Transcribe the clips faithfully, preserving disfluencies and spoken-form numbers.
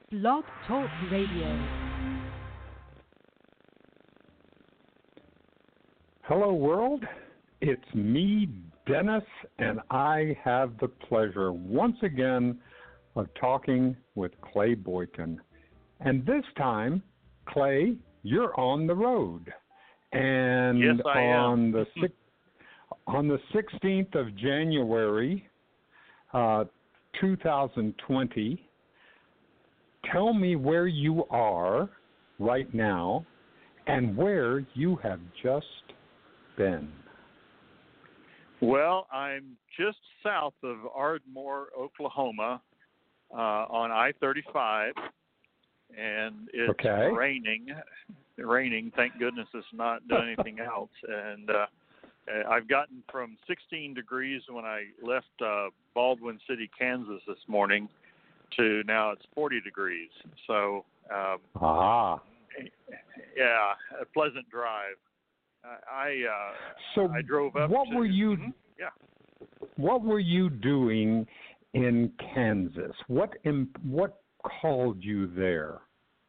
Blog Talk Radio. Hello, world. It's me, Dennis, and I have the pleasure once again of talking with Clay Boykin. And this time, Clay, you're on the road. And yes, I on am. the six, on the sixteenth of January, uh, two thousand twenty, tell me where you are right now and where you have just been. Well, I'm just south of Ardmore, Oklahoma, uh, on I thirty-five, and it's okay. raining. Raining. Thank goodness it's not doing anything else. And uh, I've gotten from sixteen degrees when I left uh, Baldwin City, Kansas this morning, to now it's forty degrees. So, um, ah, yeah, a pleasant drive. I uh, so I drove up. What to, were you? Mm-hmm, yeah. What were you doing in Kansas? What in, what called you there?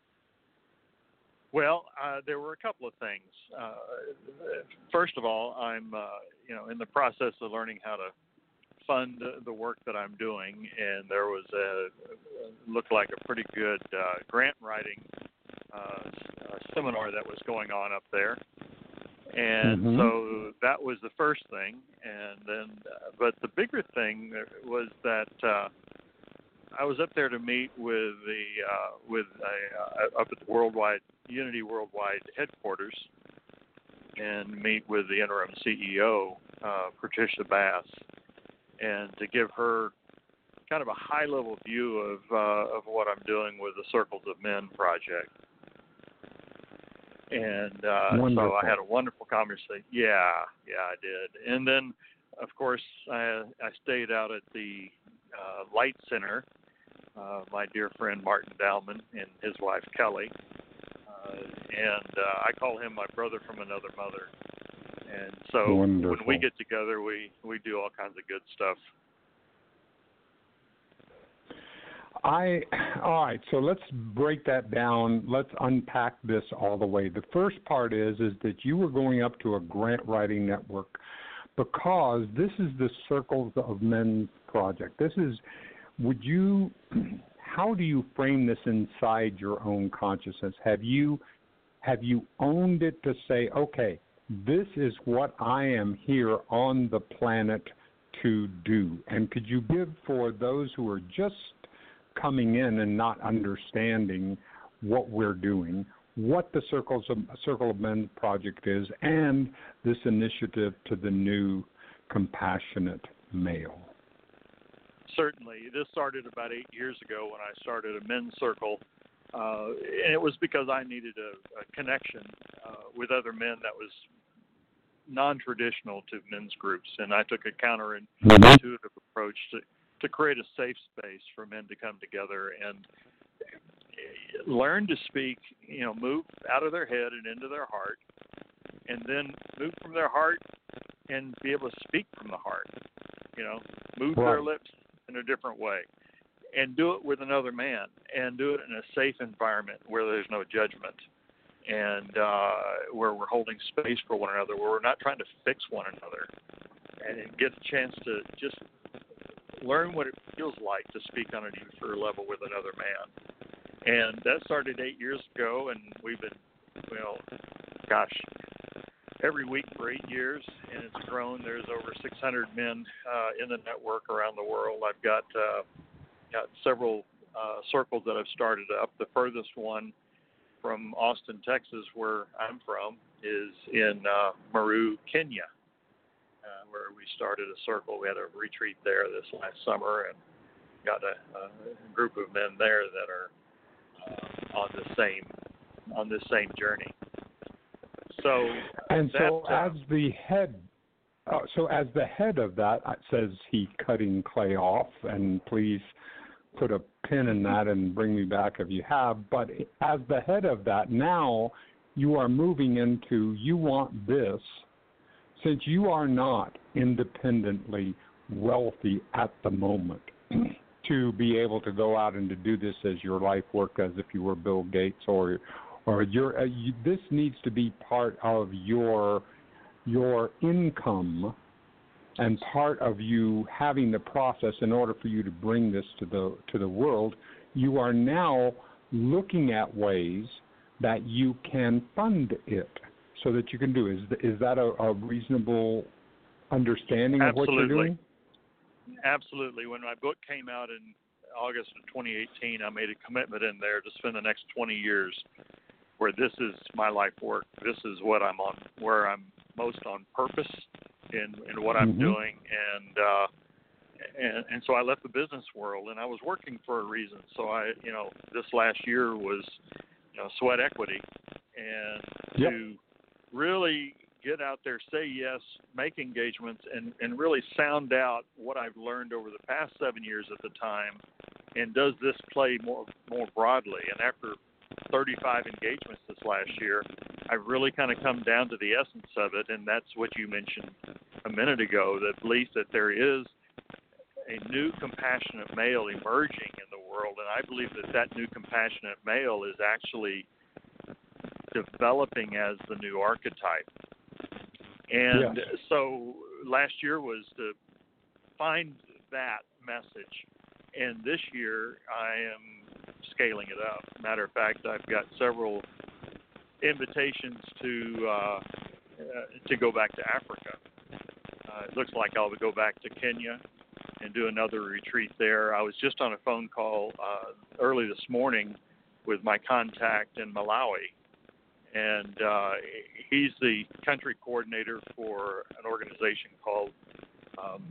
Well, uh, there were a couple of things. Uh, first of all, I'm uh, you know in the process of learning how to fund the work that I'm doing, and there was a looked like a pretty good uh, grant writing uh, seminar that was going on up there. And mm-hmm. so that was the first thing, and then, uh, but the bigger thing was that uh, I was up there to meet with the uh, with a, uh, up at the Worldwide Unity Worldwide headquarters, and meet with the interim C E O, uh, Patricia Bass, and to give her kind of a high level view of uh, of what I'm doing with the Circles of Men project. And uh, so I had a wonderful conversation. Yeah, yeah, I did. And then, of course, I, I stayed out at the uh, Light Center. Uh, my dear friend Martin Dowman and his wife Kelly. Uh, and uh, I call him my brother from another mother. And so wonderful. When we get together, we, we do all kinds of good stuff. I all right, so let's break that down. Let's unpack this all the way. The first part is is that you were going up to a grant writing network because this is the Circles of Men project. This is would you how do you frame this inside your own consciousness? Have you have you owned it to say, okay, this is what I am here on the planet to do? And could you give for those who are just coming in and not understanding what we're doing, what the Circles of, Circle of Men project is, and this initiative to the new compassionate male? Certainly. This started about eight years ago when I started a men's circle, uh, and it was because I needed a, a connection uh, with other men that was non-traditional to men's groups, and I took a counterintuitive approach to to create a safe space for men to come together and learn to speak, you know, move out of their head and into their heart, and then move from their heart and be able to speak from the heart, you know, move right. their lips in a different way, and do it with another man, and do it in a safe environment where there's no judgment, and uh, where we're holding space for one another, where we're not trying to fix one another, and get a chance to just learn what it feels like to speak on a deeper level with another man. And that started eight years ago, and we've been, well, gosh, every week for eight years, and it's grown. There's over six hundred men uh, in the network around the world. I've got, uh, got several uh, circles that I've started up. The furthest one from Austin, Texas, where I'm from, is in uh, Meru, Kenya. Uh, where we started a circle. We had a retreat there this last summer and got a, a group of men there that are uh, on the same on this same journey. So and that, so uh, as the head, uh, so as the head of that, it says he cutting Clay off, and please put a pin in that and bring me back if you have. But as the head of that, now you are moving into you want this. Since you are not independently wealthy at the moment, to be able to go out and to do this as your life work, as if you were Bill Gates, or or your uh, you, this needs to be part of your your income and part of you having the process in order for you to bring this to the to the world. You are now looking at ways that you can fund it so that you can do. Is is that a, a reasonable understanding of Absolutely. what you're doing? Absolutely. When my book came out in August of twenty eighteen, I made a commitment in there to spend the next twenty years where this is my life work. This is what I'm on, where I'm most on purpose in, in what I'm mm-hmm. doing. And, uh, and and so I left the business world, and I was working for a reason. So I, you know, this last year was, you know, sweat equity, and yep. to really get out there, say yes, make engagements, and, and really sound out what I've learned over the past seven years at the time, and does this play more more broadly? And after thirty-five engagements this last year, I've really kind of come down to the essence of it, and that's what you mentioned a minute ago, that belief that there is a new compassionate male emerging in the world, and I believe that that new compassionate male is actually developing as the new archetype. And yes. so last year was to find that message, and this year I am scaling it up. Matter of fact, I've got several invitations to uh, uh, to go back to Africa. Uh, it looks like I'll go back to Kenya and do another retreat there. I was just on a phone call uh, early this morning with my contact in Malawi, and uh, he's the country coordinator for an organization called um,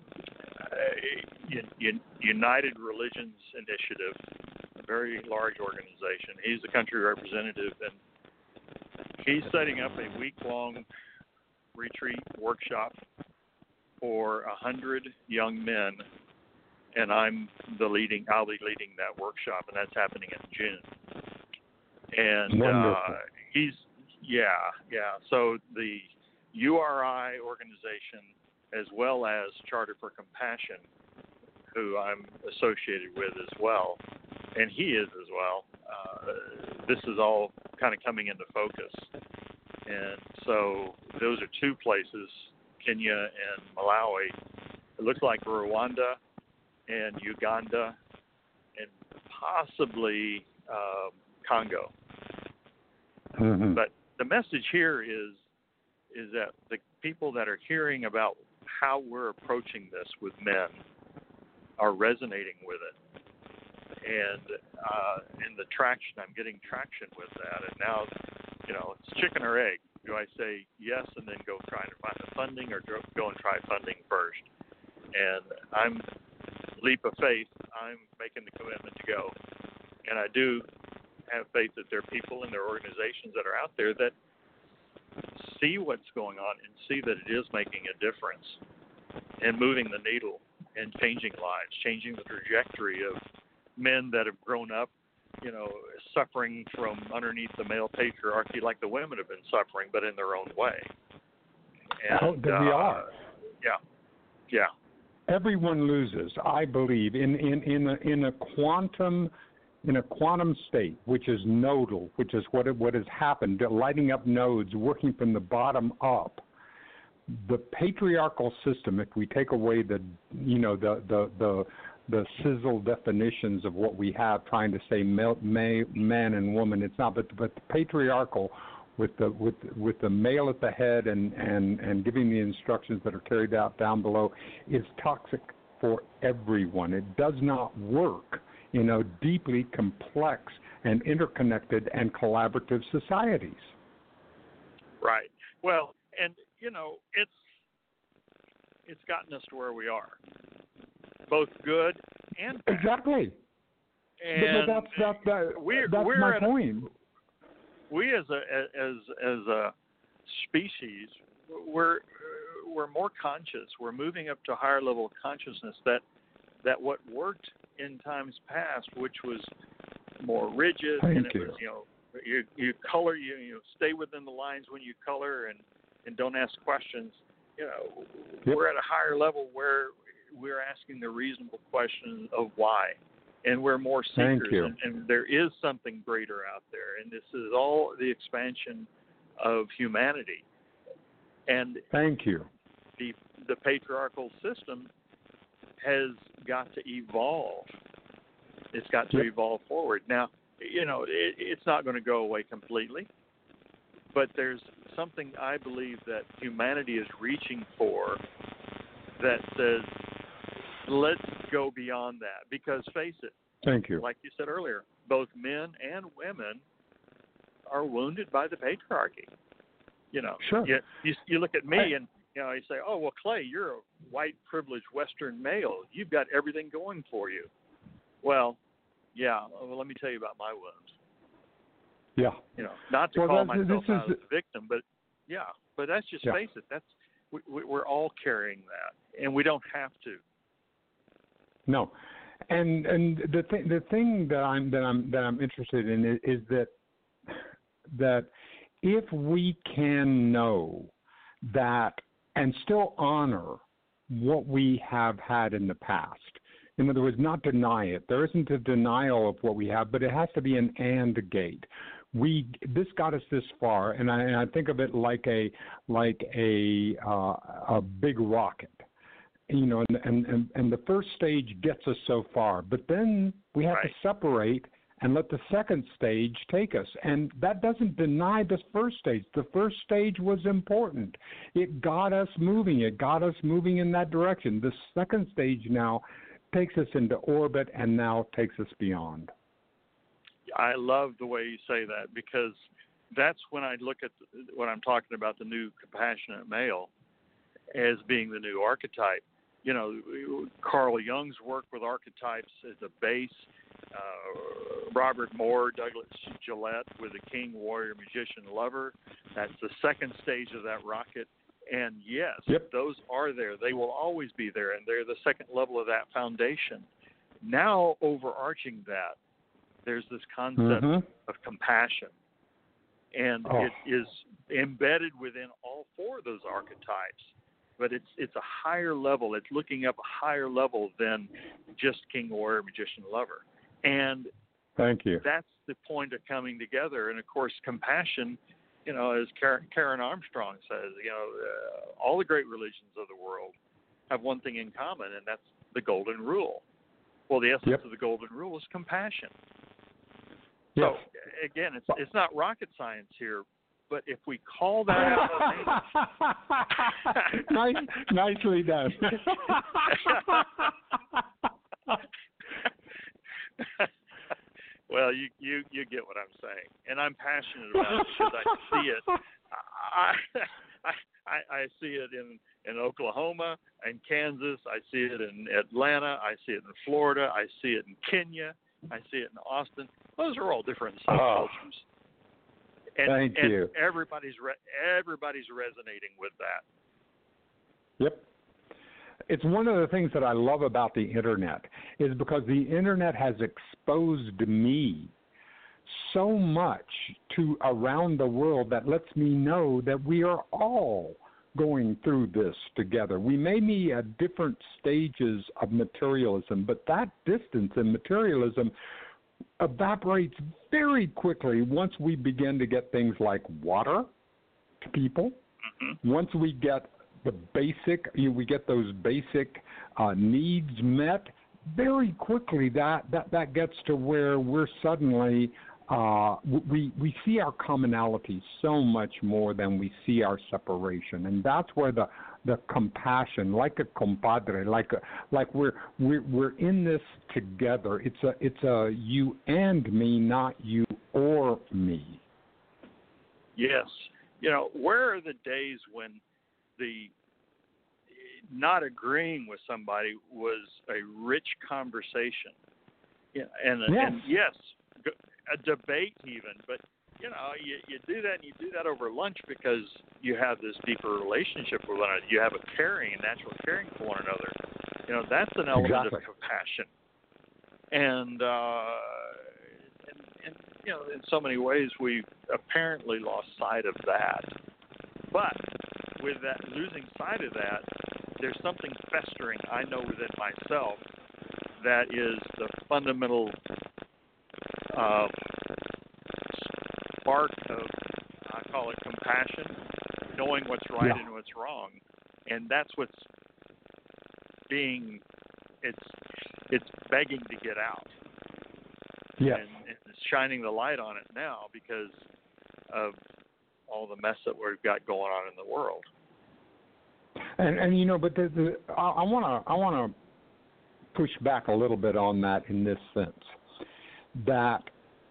United Religions Initiative, a very large organization. He's the country representative, and he's setting up a week-long retreat workshop for a hundred young men, and I'm the leading. I'll be leading that workshop, and that's happening in June. And uh, he's yeah, yeah. So the U R I organization, as well as Charter for Compassion, who I'm associated with as well, and he is as well. Uh, this is all kind of coming into focus, and so those are two places, Kenya and Malawi. It looks like Rwanda and Uganda and possibly uh, Congo. Mm-hmm. But the message here is is that the people that are hearing about how we're approaching this with men are resonating with it. And uh, in the traction, I'm getting traction with that. And now, you know, it's chicken or egg. Do I say yes and then go try to find the funding, or go and try funding first? And I'm, leap of faith, I'm making the commitment to go. And I do have faith that there are people in their organizations that are out there that see what's going on and see that it is making a difference and moving the needle and changing lives, changing the trajectory of men that have grown up, you know, suffering from underneath the male patriarchy like the women have been suffering, but in their own way. And, oh, we uh, are. Yeah, yeah. Everyone loses, I believe, in, in, in, a, in a quantum in a quantum state, which is nodal, which is what it, what has happened, lighting up nodes, working from the bottom up. The patriarchal system, if we take away the, you know, the the the, the sizzle definitions of what we have, trying to say male, man and woman, it's not. But but the patriarchal, with the with with the male at the head and and and giving the instructions that are carried out down below, is toxic for everyone. It does not work in a deeply complex and interconnected and collaborative societies. Right. Well, and you know, it's it's gotten us to where we are, both good and bad. Exactly. And but that's that, that, we're, that's we're my a, point. We as a as as a species, we're we're more conscious. We're moving up to a higher level of consciousness that that what worked in times past, which was more rigid, Thank and it you. was, you know, you you color, you you know, stay within the lines when you color, and, and don't ask questions. You know, yep. We're at a higher level where we're asking the reasonable question of why, and we're more Thank seekers, you. and, and there is something greater out there, and this is all the expansion of humanity. And Thank you. the the patriarchal system has got to evolve. It's got to Yep. evolve forward. Now, you know, it, it's not going to go away completely, but there's something I believe that humanity is reaching for that says, let's go beyond that. Because face it, Thank you. like you said earlier, both men and women are wounded by the patriarchy. You know, Sure. you, you, you look at me I- and, you know, you say, oh, well, Clay, you're a white, privileged Western male. You've got everything going for you. Well, yeah, well, let me tell you about my wounds. Yeah. You know, not to Well, call that's- myself this out is- as a victim, but yeah, but that's just Yeah. face it. That's we, we, we're all carrying that, and we don't have to. No, and and the thing the thing that I'm that I'm that I'm interested in is, is that that if we can know that and still honor what we have had in the past. In other words, not deny it. There isn't a denial of what we have, but it has to be an and gate. We this got us this far, and I, and I think of it like a like a uh, a big rocket. You know, and, and, and, and the first stage gets us so far, but then we have Right. to separate and let the second stage take us. And that doesn't deny the first stage. The first stage was important. It got us moving. It got us moving in that direction. The second stage now takes us into orbit and now takes us beyond. I love the way you say that, because that's when I look at the, when I'm talking about the new compassionate male as being the new archetype. You know, Carl Jung's work with archetypes as a base, uh, Robert Moore, Douglas Gillette with the king, warrior, magician, lover. That's the second stage of that rocket. And yes, Yep. those are there. They will always be there, and they're the second level of that foundation. Now, overarching that, there's this concept Mhm. of compassion. And Oh. it is embedded within all four of those archetypes. But it's it's a higher level. It's looking up a higher level than just king, warrior, magician, lover. And Thank you. that's the point of coming together. And, of course, compassion, you know, as Karen, Karen Armstrong says, you know, uh, all the great religions of the world have one thing in common, and that's the golden rule. Well, the essence Yep. of the golden rule is compassion. Yes. So, again, it's it's not rocket science here, but if we call that out name, nice, nicely done. well, you, you you get what I'm saying, and I'm passionate about it because I see it. I, I I I see it in in Oklahoma and Kansas. I see it in Atlanta. I see it in Florida. I see it in Kenya. I see it in Austin. Those are all different subcultures. And, Thank and you. everybody's re- everybody's resonating with that. Yep. It's one of the things that I love about the internet is because the internet has exposed me so much to around the world that lets me know that we are all going through this together. We may be at different stages of materialism, but that distance in materialism evaporates very quickly once we begin to get things like water to people. Mm-hmm. Once we get the basic, you know, we get those basic uh, needs met, very quickly that, that, that gets to where we're suddenly, uh, we, we see our commonality so much more than we see our separation. And that's where the, the compassion, like a compadre, like a, like we're, we're, we're in this together. It's a, it's a you and me, not you or me. Yes. You know, where are the days when the not agreeing with somebody was a rich conversation? Yeah, and, Yes. and yes, a debate even, but you know, you, you do that and you do that over lunch because you have this deeper relationship with one another. You have a caring, a natural caring for one another. You know, that's an element Exactly. of compassion. And, uh, and, and, you know, in so many ways, we've apparently lost sight of that. But with that, losing sight of that, there's something festering, I know, within myself that is the fundamental uh, spark of, I call it compassion, knowing what's right yeah. and what's wrong, and that's what's being, it's it's begging to get out. Yes. And it's shining the light on it now because of all the mess that we've got going on in the world. And and you know, but the, the, I want to I want to push back a little bit on that in this sense, that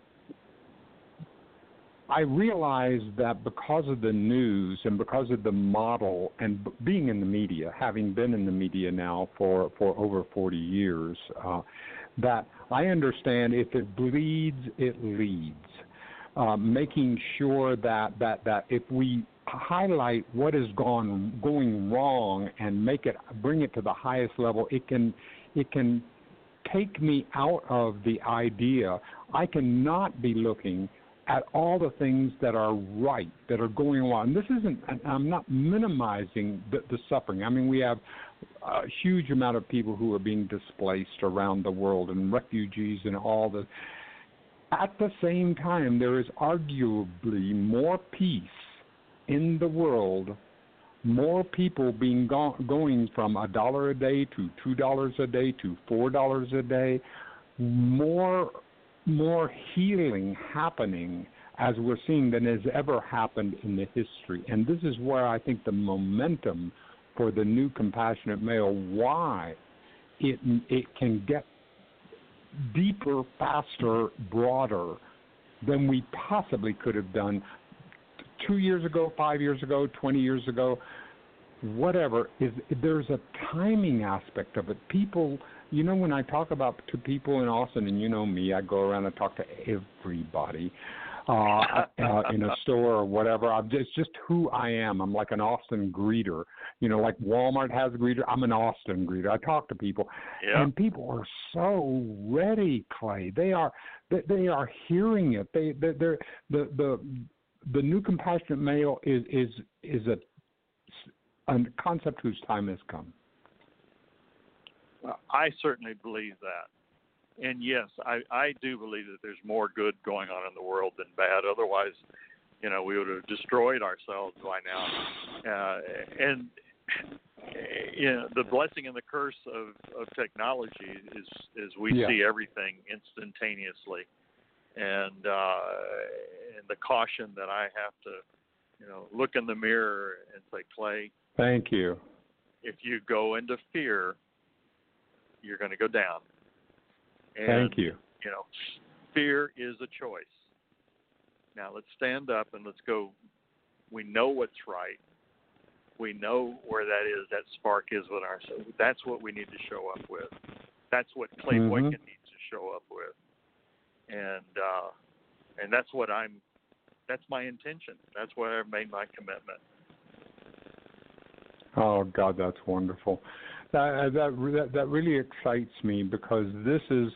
I realize that because of the news and because of the model and b- being in the media, having been in the media now for, for over forty years, uh, that I understand if it bleeds, it leads. Uh, making sure that, that, that if we highlight what has gone going wrong and make it bring it to the highest level, it can it can take me out of the idea. I cannot be looking at all the things that are right, that are going on. This isn't, I'm not minimizing the, the suffering. I mean, we have a huge amount of people who are being displaced around the world and refugees and all the. At the same time, there is arguably more peace in the world, more people being go- going from a dollar a day to two dollars a day to four dollars a day, more more healing happening as we're seeing than has ever happened in the history. And this is where I think the momentum for the new Compassionate Male, why it it can get deeper, faster, broader than we possibly could have done two years ago, five years ago, twenty years ago, whatever. Is there's a timing aspect of it. People, you know, when I talk about to people in Austin, and you know me, I go around and talk to everybody uh, uh, in a store or whatever. I'm just, it's just who I am. I'm like an Austin greeter. You know, like Walmart has a greeter. I'm an Austin greeter. I talk to people, yeah. and people are so ready, Clay. They are they, they are hearing it. They they they're, the the the new Compassionate Male is is is a a concept whose time has come. I certainly believe that. And yes, I, I do believe that there's more good going on in the world than bad. Otherwise, you know, we would have destroyed ourselves by now. Uh, and, you know, the blessing and the curse of, of technology is, is we yeah. see everything instantaneously. And, uh, and the caution that I have to, you know, look in the mirror and say, Clay, thank you. If you go into fear, you're going to go down. And, thank you. You know, fear is a choice. Now let's stand up and let's go. We know what's right. We know where that is. That spark is with ourselves. That's what we need to show up with. That's what Clay mm-hmm. Boykin needs to show up with. And uh, and that's what I'm. That's my intention. That's why I've made my commitment. Oh God, that's wonderful. That that that really excites me because this is.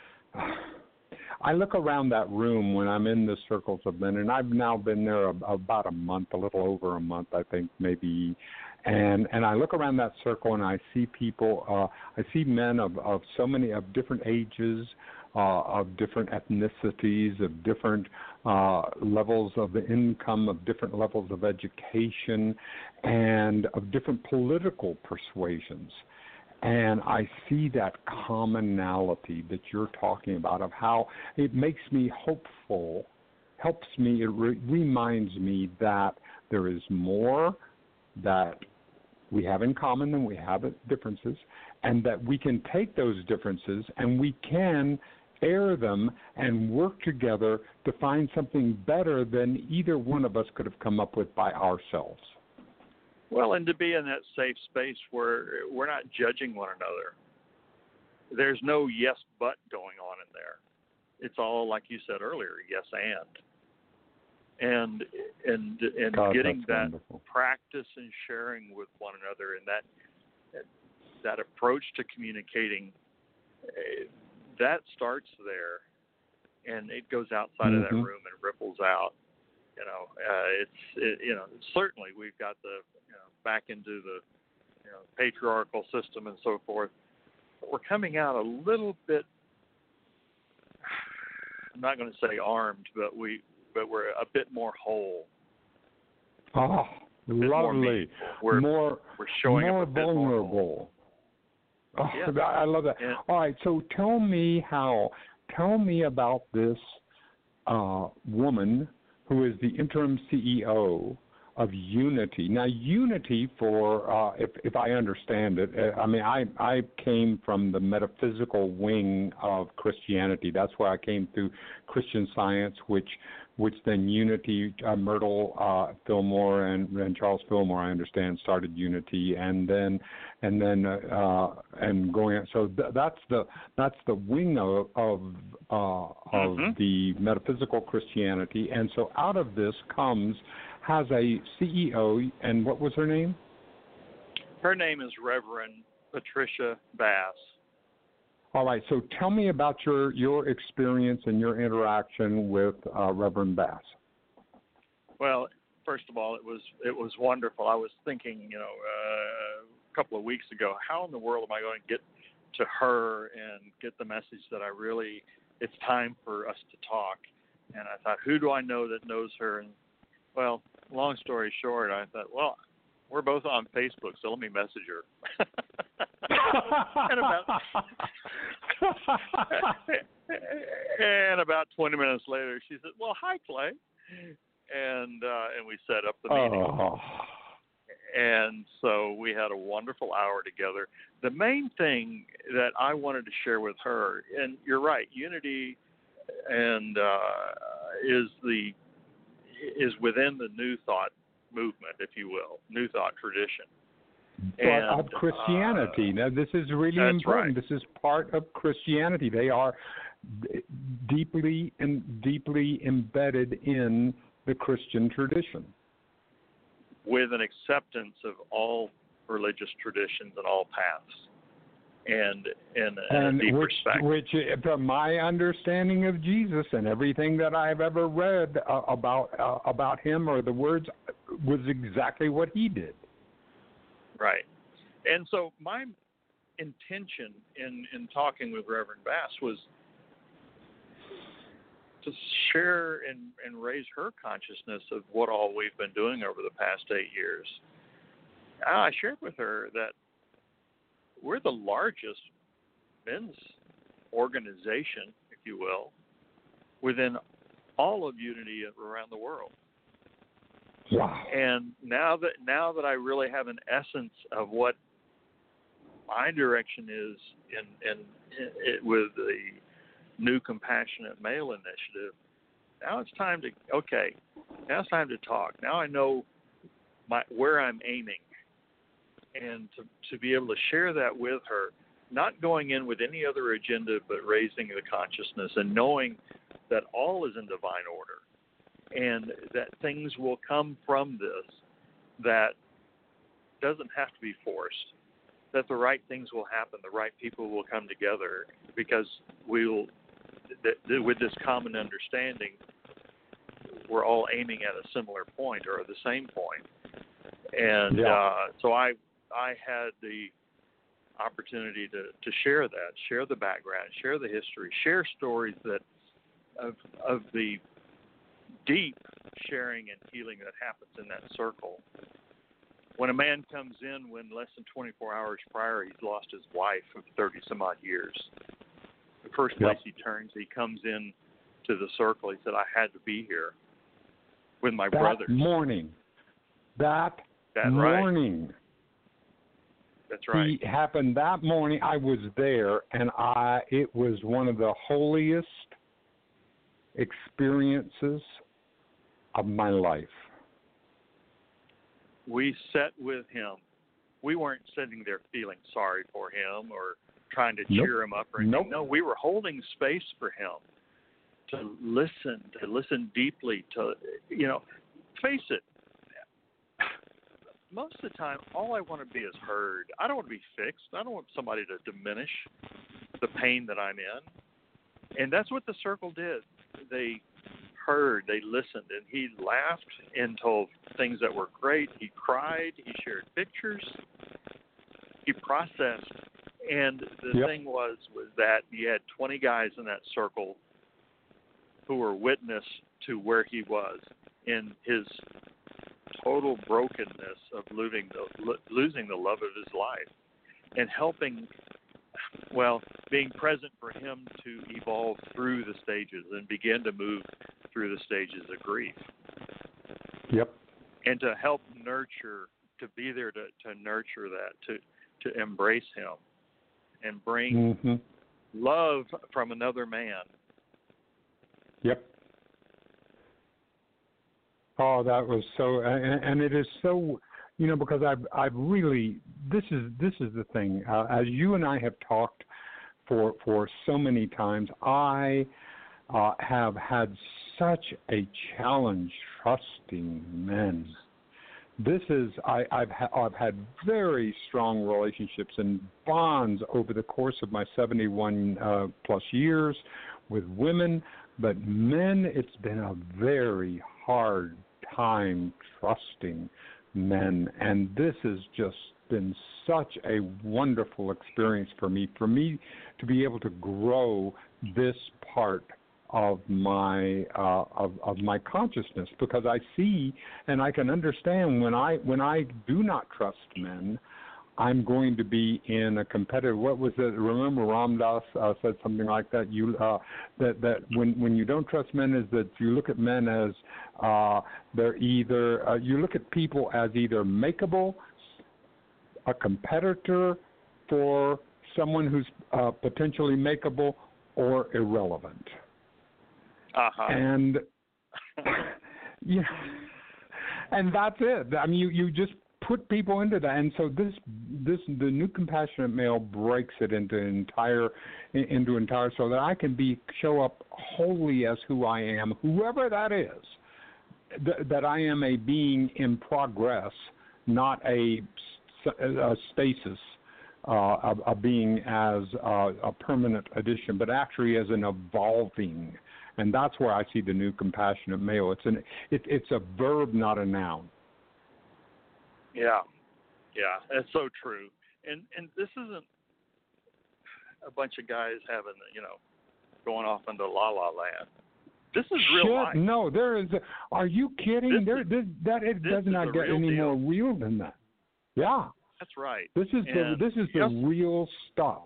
I look around that room when I'm in the circles of men, and I've now been there about a month, a little over a month, I think, maybe. And and I look around that circle and I see people. Uh, I see men of, of so many of different ages, uh, of different ethnicities, of different uh, levels of income, of different levels of education, and of different political persuasions. And I see that commonality that you're talking about of how it makes me hopeful, helps me, it re- reminds me that there is more that we have in common than we have differences, and that we can take those differences and we can air them and work together to find something better than either one of us could have come up with by ourselves. Well, and to be in that safe space where we're not judging one another. There's no yes but going on in there. It's all, like you said earlier, yes and. And and and God, getting that wonderful. practice and sharing with one another, and that that approach to communicating, that starts there, and it goes outside mm-hmm. of that room and ripples out. You know, uh, it's it, you know certainly we've got the you know back into the you know patriarchal system and so forth, we're coming out a little bit. I'm not going to say armed, but we but we're a bit more whole. Oh, lovely. We're, more we're showing more up a bit vulnerable. More oh, yeah. I love that. Yeah. All right, so tell me how. Tell me about this uh, woman who is the interim C E O of Unity. Now, Unity, for uh, if if I understand it, I mean, I I came from the metaphysical wing of Christianity. That's where I came through Christian Science, which which then Unity, uh, Myrtle uh, Fillmore and, and Charles Fillmore, I understand, started Unity, and then and then uh, and going. So th- that's the that's the wing of of, uh, of mm-hmm. the metaphysical Christianity, and so out of this comes has a C E O, and what was her name? Her name is Reverend Patricia Bass. All right, so tell me about your, your experience and your interaction with uh, Reverend Bass. Well, first of all, it was it was wonderful. I was thinking, you know, uh, a couple of weeks ago, how in the world am I going to get to her and get the message that I really, it's time for us to talk. And I thought, who do I know that knows her? And well, long story short, I thought, well, we're both on Facebook, so let me message her. and about and about twenty minutes later, she said, "Well, hi, Clay," and uh, and we set up the meeting. Oh. And so we had a wonderful hour together. The main thing that I wanted to share with her, and you're right, Unity, and uh, is the is within the New Thought movement, if you will, New Thought tradition. But and, of Christianity. Uh, now, this is really that's important. Right. This is part of Christianity. They are deeply and deeply embedded in the Christian tradition, with an acceptance of all religious traditions and all paths, and in a, and a deep which, respect. which, from my understanding of Jesus and everything that I've ever read uh, about uh, about him or the words, was exactly what he did. Right. And so my intention in, in talking with Reverend Bass was to share and, and raise her consciousness of what all we've been doing over the past eight years. I shared with her that we're the largest men's organization, if you will, within all of Unity around the world. Wow. And now that now that I really have an essence of what my direction is in, in, in it with the New Compassionate Male Initiative, now it's time to okay. Now it's time to talk. Now I know my where I'm aiming, and to to be able to share that with her, not going in with any other agenda but raising the consciousness and knowing that all is in divine order. And that things will come from this that doesn't have to be forced, that the right things will happen, the right people will come together, because we'll, th- th- with this common understanding, we're all aiming at a similar point or the same point. And yeah. uh, so I I had the opportunity to, to share that, share the background, share the history, share stories that of of the deep sharing and healing that happens in that circle. When a man comes in when less than twenty-four hours prior he's lost his wife of thirty some odd years, the first place yep. he turns, he comes in to the circle. He said, I had to be here with my that brothers. morning. That, that morning. Right. That's right. It happened that morning. I was there, and I it was one of the holiest experiences of my life. We sat with him. We weren't sitting there feeling sorry for him or trying to nope. cheer him up or anything. Nope. No, we were holding space for him to listen, to listen deeply, to, you know, face it. Most of the time, all I want to be is heard. I don't want to be fixed. I don't want somebody to diminish the pain that I'm in. And that's what the circle did. They heard, they listened, and he laughed and told things that were great. He cried, he shared pictures, he processed, And the Yep. thing was was that you had twenty guys in that circle who were witness to where he was in his total brokenness of losing the, losing the love of his life, and helping, well, being present for him to evolve through the stages and begin to move through the stages of grief. Yep. And to help nurture, to be there to, to nurture that, to, to embrace him and bring Mm-hmm. love from another man. Yep. Oh, that was so, and, and it is so, you know, because I've, I've really, this is, this is the thing. Uh, as you and I have talked for, for so many times, I uh, have had such a challenge trusting men. This is, I, I've, ha- I've had very strong relationships and bonds over the course of my seventy-one uh, plus years with women, but men, it's been a very hard time trusting men, and this has just been such a wonderful experience for me, for me to be able to grow this part of my uh, of, of my consciousness, because I see and I can understand when I when I do not trust men, I'm going to be in a competitive. What was it? Remember, Ram Dass uh, said something like that. You uh, that that when when you don't trust men, is that you look at men as uh, they're either uh, you look at people as either makeable, a competitor for someone who's uh, potentially makeable, or irrelevant. Uh-huh. And yeah, and that's it. I mean, you, you just put people into that, and so this this the new compassionate male breaks it into entire into entire so that I can be show up wholly as who I am, whoever that is. Th- that I am a being in progress, not a, a stasis. Uh, a, a being as uh, a permanent addition, but actually as an evolving. And that's where I see the new compassionate male. It's an it, it's a verb, not a noun. Yeah, yeah, that's so true. And and this isn't a bunch of guys having, you know, going off into la la land. This is real Shit, life. no, there is. A, are you kidding? This there, is, this, that it this does is not the get real any deal. more real than that. Yeah, that's right. This is the and this is the yes, real stuff.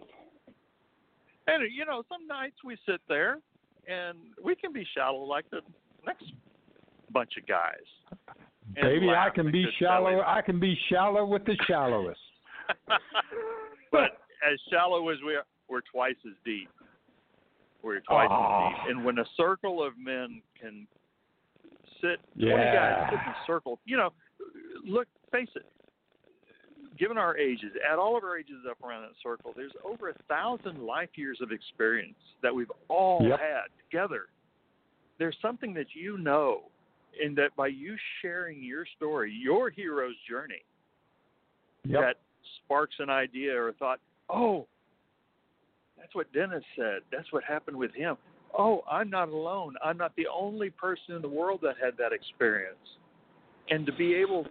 And you know, some nights we sit there and we can be shallow like the next bunch of guys. Baby, I laugh can and be good shallow. belly. I can be shallow with the shallowest. But as shallow as we are, we're twice as deep. We're twice oh. as deep. And when a circle of men can sit, yeah. twenty guys sit in a circle, you know, look, face it, given our ages, add all of our ages up around that circle, there's over a thousand life years of experience that we've all yep. had together. There's something that you know, and that by you sharing your story, your hero's journey, yep. that sparks an idea or a thought, oh, that's what Dennis said. That's what happened with him. Oh, I'm not alone. I'm not the only person in the world that had that experience. And to be able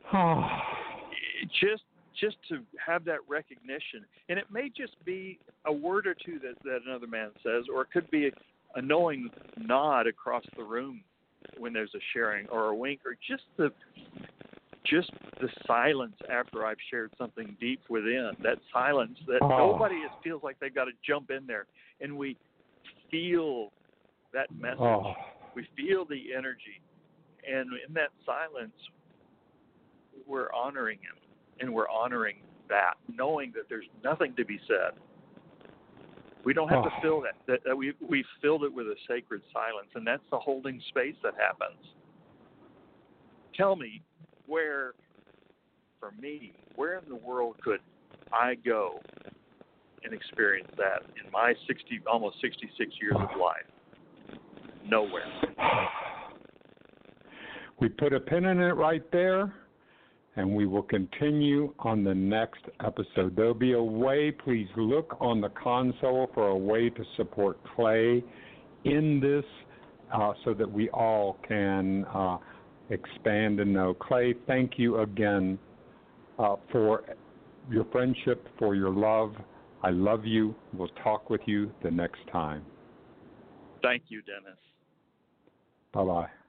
just just to have that recognition, and it may just be a word or two that, that another man says, or it could be a, a knowing nod across the room when there's a sharing, or a wink, or just the just the silence after I've shared something deep within, that silence that oh. nobody is, feels like they've got to jump in there, and we feel that message. Oh. We feel the energy, and in that silence, we're honoring him, and we're honoring that, knowing that there's nothing to be said. We don't have oh. to fill that. That, that we we filled it with a sacred silence, and that's the holding space that happens. Tell me, where, for me, where in the world could I go and experience that in my sixty, almost sixty-six years of life? Nowhere. We put a pin in it right there, and we will continue on the next episode. There'll be a way, please look on the console for a way to support Clay in this uh, so that we all can uh, expand and know. Clay, thank you again uh, for your friendship, for your love. I love you. We'll talk with you the next time. Thank you, Dennis. Bye-bye.